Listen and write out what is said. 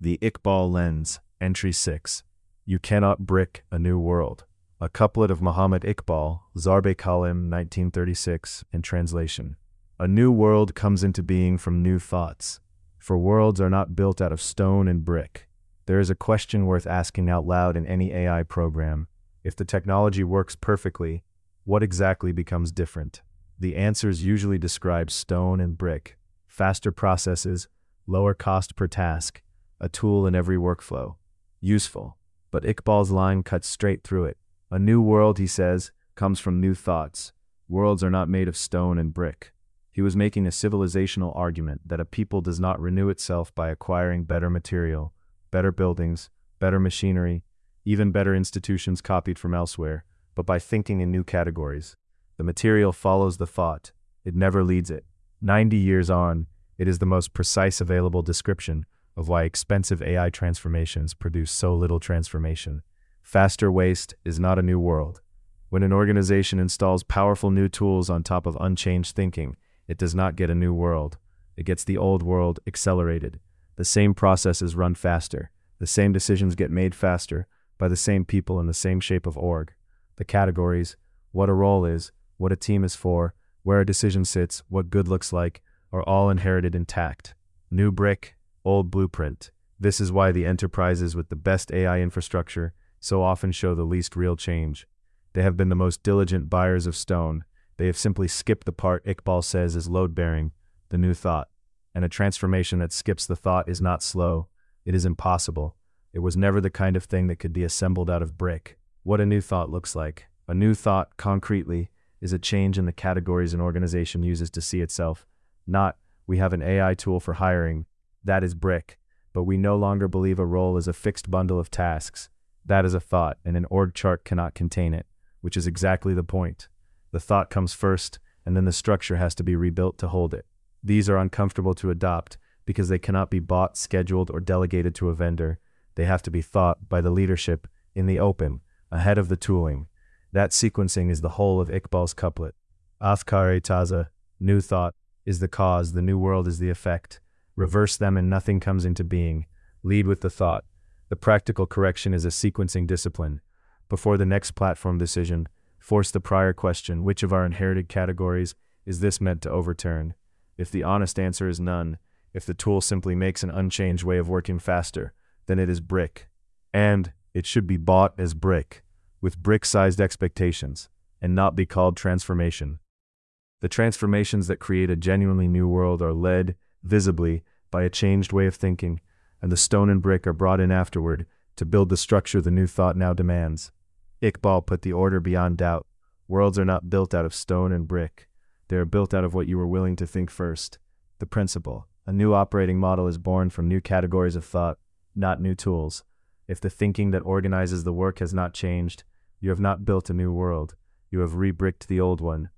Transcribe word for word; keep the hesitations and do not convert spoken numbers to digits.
The Iqbal Lens, Entry six. You cannot brick a new world. A couplet of Muhammad Iqbal, Zarbe Kalim, nineteen thirty-six, in translation. A new world comes into being from new thoughts. For worlds are not built out of stone and brick. There is a question worth asking out loud in any A I program. If the technology works perfectly, what exactly becomes different? The answers usually describe stone and brick, faster processes, lower cost per task, a tool in every workflow. Useful. But Iqbal's line cuts straight through it. A new world, he says, comes from new thoughts. Worlds are not made of stone and brick. He was making a civilizational argument that a people does not renew itself by acquiring better material, better buildings, better machinery, even better institutions copied from elsewhere, but by thinking in new categories. The material follows the thought. It never leads it. Ninety years on, it is the most precise available description of why expensive A I transformations produce so little transformation. Faster waste is not a new world. When an organization installs powerful new tools on top of unchanged thinking, it does not get a new world. It gets the old world accelerated. The same processes run faster. The same decisions get made faster by the same people in the same shape of org. The categories, what a role is, what a team is for, where a decision sits, what good looks like, are all inherited intact. New brick, old blueprint. This is why the enterprises with the best A I infrastructure so often show the least real change. They have been the most diligent buyers of stone. They have simply skipped the part Iqbal says is load-bearing, the new thought. And a transformation that skips the thought is not slow. It is impossible. It was never the kind of thing that could be assembled out of brick. What a new thought looks like. A new thought, concretely, is a change in the categories an organization uses to see itself. Not, we have an A I tool for hiring. That is brick. But we no longer believe a role is a fixed bundle of tasks. That is a thought, and an org chart cannot contain it, which is exactly the point. The thought comes first, and then the structure has to be rebuilt to hold it. These are uncomfortable to adopt because they cannot be bought, scheduled, or delegated to a vendor. They have to be thought by the leadership in the open, ahead of the tooling. That sequencing is the whole of Iqbal's couplet. Afkar-e taza, new thought, is the cause, the new world is the effect. Reverse them and nothing comes into being. Lead with the thought. The practical correction is a sequencing discipline. Before the next platform decision, force the prior question, which of our inherited categories is this meant to overturn? If the honest answer is none, if the tool simply makes an unchanged way of working faster, then it is brick. And it should be bought as brick, with brick-sized expectations, and not be called transformation. The transformations that create a genuinely new world are led, visibly, by a changed way of thinking, and the stone and brick are brought in afterward to build the structure the new thought now demands. Iqbal put the order beyond doubt. Worlds are not built out of stone and brick. They are built out of what you were willing to think first. The principle. A new operating model is born from new categories of thought, not new tools. If the thinking that organizes the work has not changed, you have not built a new world. You have re-bricked the old one.